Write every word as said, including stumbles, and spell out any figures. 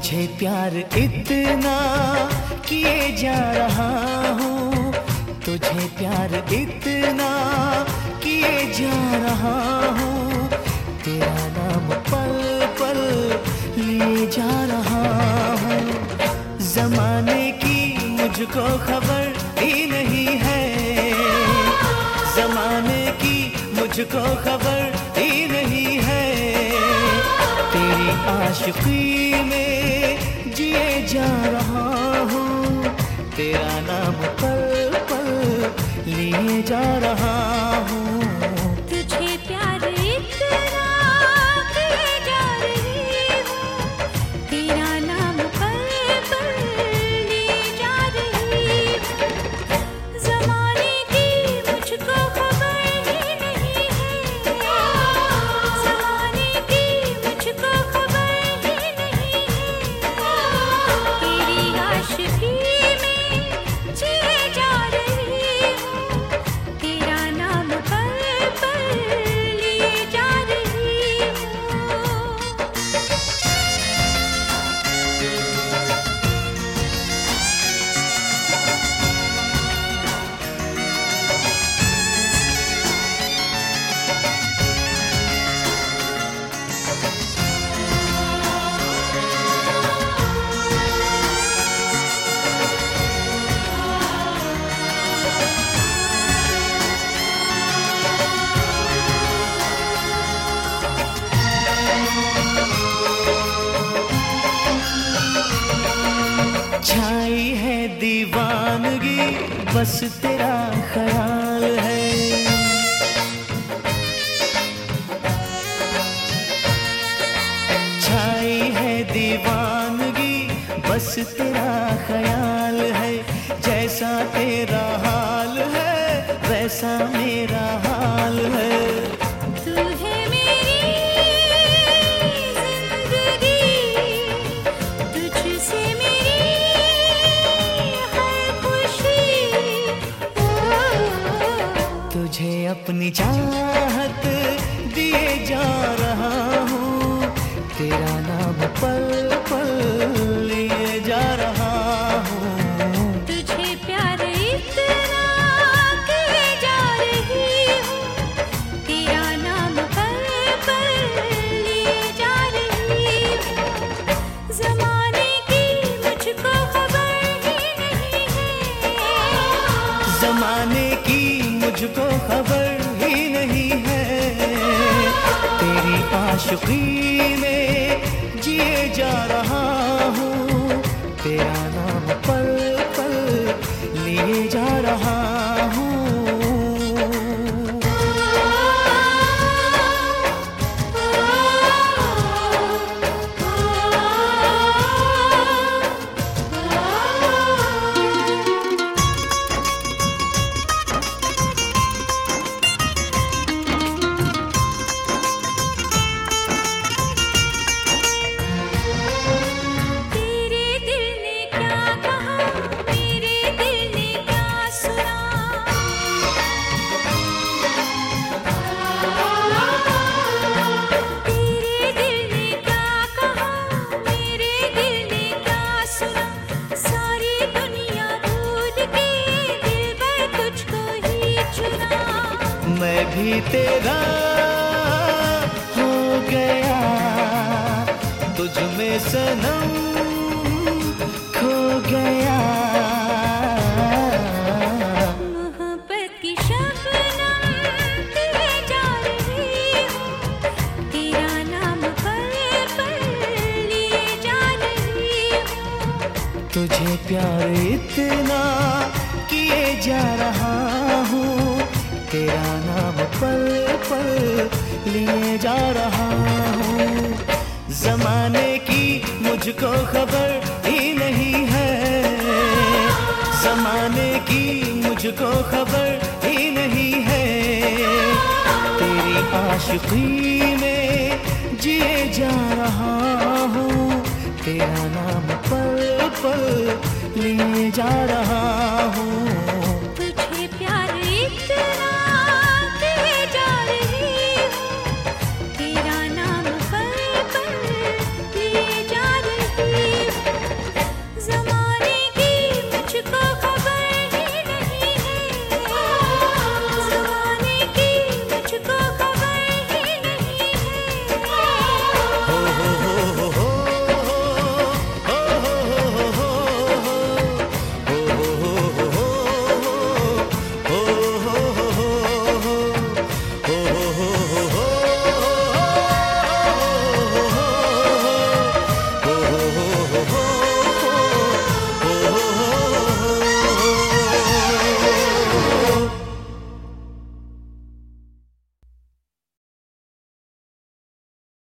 तुझे प्यार इतना किए जा रहा हूँ, तुझे प्यार इतना किए जा रहा हूँ, तेरा नाम पल पल लिए जा रहा हूँ। जमाने की मुझको खबर ही नहीं है, जमाने की मुझको खबर ही नहीं है, तेरी आशिकी में जिए जा रहा हूँ, तेरा नाम पल पल लिए जा रहा हूँ। तुझे प्यार इतना किए जा रही हूँ, तेरा नाम पल पल लिए जा रही हूँ। ज़माने की मुझको खबर ही नहीं है, ज़माने की मुझको खबर ही नहीं है, तेरी आशिकी में जिए जा रही हूँ, तेरा नाम पल पल लिए जा रही हूँ। छाई है दीवानगी, बस तेरा ख्याल है, छाई है दीवानगी, बस तेरा ख्याल है, जैसा तेरा हाल है वैसा मेरा हाल है। तू है मेरी जिंदगी, तुझसे मेरी हर खुशी, तुझे अपनी चाहत दिए जा रहा हूँ, तेरा नाम पल पल लिए जा रहा हूँ। तुझे प्यार इतना किए जा रही हूँ, तेरा नाम पल पल लिए जा रही हूँ। ज़माने की मुझको खबर ही नहीं है, जमाने की मुझको खबर ही नहीं है, तेरी आशिकी में जिए जा रहा हूँ, तेरा नाम पल पल लिए जा रहा हूँ। तेरे दिल ने क्या कहा, मेरे दिल ने क्या सुना, तेरे दिल ने क्या कहा, मेरे दिल ने क्या सुना, सारी दुनिया भूल के दिलबर तुझको ही चुना। मैं भी तेरा हो गया, तुझ में सनम खो गया, मोहब्बत की शबनम दिए जा रही हूँ, तेरा नाम पल पल लिए जा रही हूँ। तुझे प्यार इतना किए जा रहा हूँ, तेरा नाम पल पल लिए जा रहा हूँ। जमाने की मुझको खबर ही नहीं है, जमाने की मुझको खबर ही नहीं है, तेरी आशिकी में जिए जा रहा हूँ, तेरा नाम पल पल लिए जा रहा हूँ।